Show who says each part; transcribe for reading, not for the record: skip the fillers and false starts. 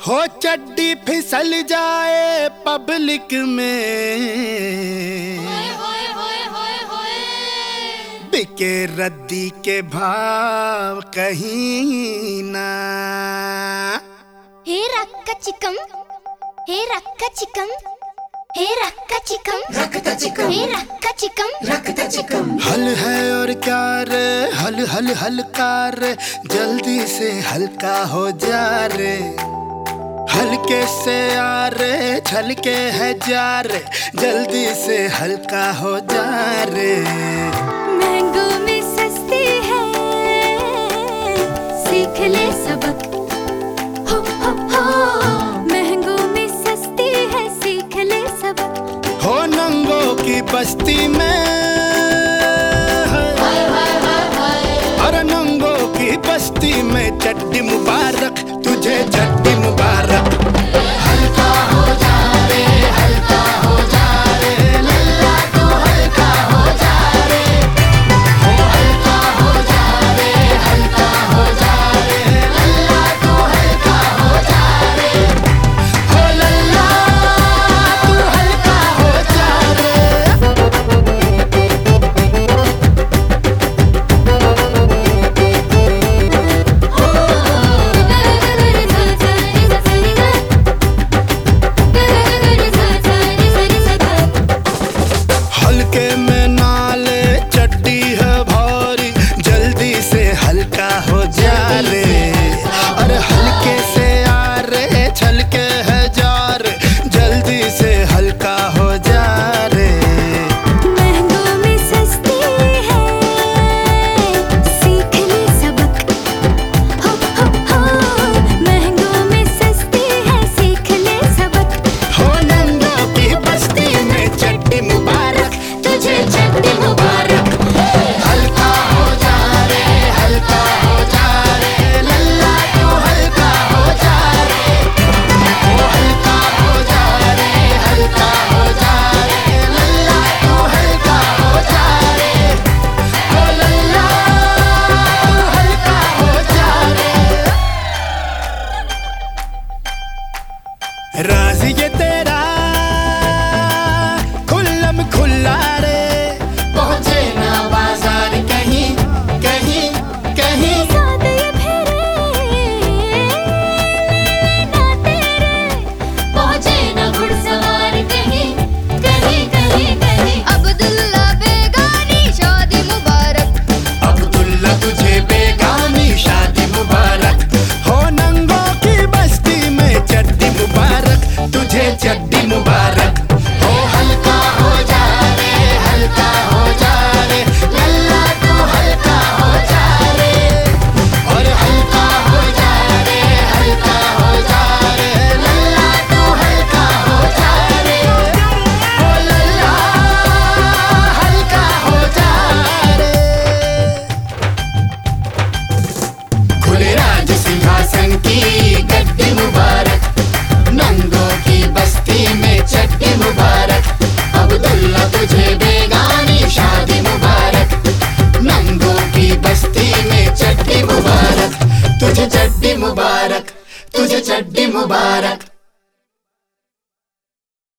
Speaker 1: हो चड्डी फिसल जाए पब्लिक में, बिके रद्दी के भाव कहीं ना।
Speaker 2: हे रक्का चिकम, हे रक्का चिकम, हे रक्का चिकम,
Speaker 3: रक्का चिकम,
Speaker 2: हे रक्का चिकम,
Speaker 3: रक्का चिकम।
Speaker 1: हल है और क्या रे, हल हल हल्का रे, जल्दी से हल्का हो जा रे। हल्के से आ रे, छलके है जा रे, जल्दी से हल्का हो जा रे।
Speaker 2: मैंगो में सस्ती है, सीख ले सबक। हो हो हो, मैंगो में सस्ती है, सीख ले सबक।
Speaker 1: हो नंगो की बस्ती में, अरे नंगो की बस्ती में चड्डी मुबारक तुझे, चड्डी मुबारक। हल्का हो जा रे, हल्का हो जा रे, लल्ला तू हल्का हो जा रे। हो हल्का हो जा रे, हल्का हो जा रे, लल्ला तू हल्का हो जा रे। हो लल्ला तू हल्का हो जा रे। हल्के में नाले चड्डी है भारी, जल्दी से हल्का हो जा रे। अरे हल्के से आ रे, छलके है जा रे, जल्दी से हल्का हो जा रे।
Speaker 2: मैंगो में सस्ती है, सीख ले सबक। हो हो हो, मैंगो में सस्ती है, सीख ले सबक।
Speaker 1: हो नंगो की बस्ती में चड्डी मुबारक तुझे, चड्डी मुबारक। हल्का हो जा रे, हल्का हो जा रे, लल्ला तू हल्का हो जा रे। हो हल्का हो जा रे, हल्का हो जा रे, लल्ला तू हल्का हो जा रे। हो लल्ला तू हल्का हो जा रे। राज़ ये